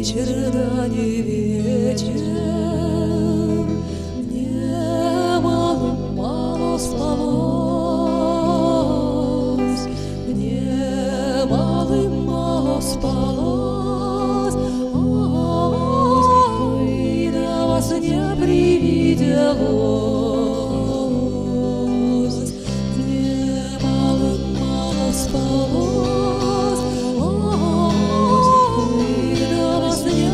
вечер, да не вечер, мне мало спалось, мне мало спалось, ой, да вас не привиделось, мне мало спалось, ой, да вас не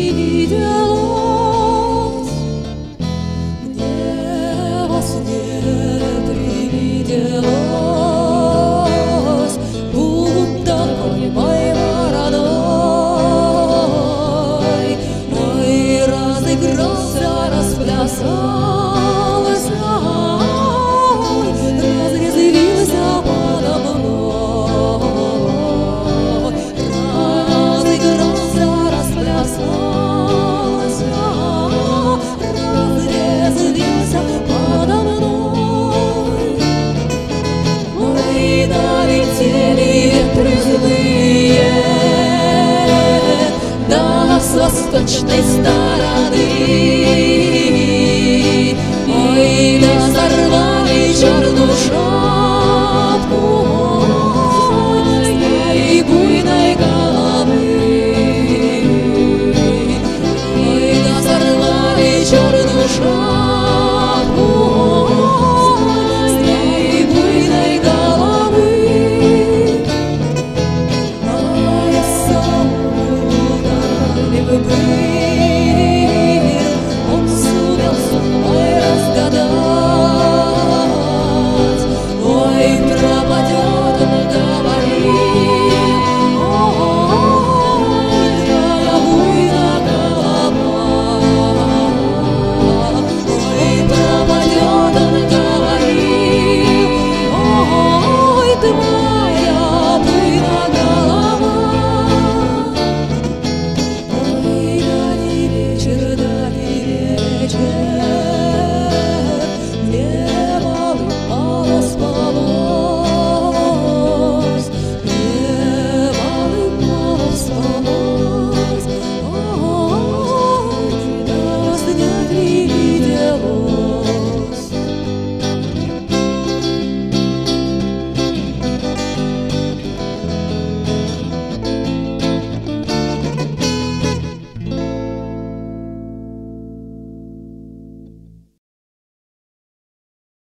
привиделось, мне вас не привиделось, будто мой родной, ой, разыгрался, расплясался, разрезвился подо мной, разыгрался, расплясался, разрезвился подо мной. Ой, долетели ветры злые до с восточной стороны, ой, да сорвали черные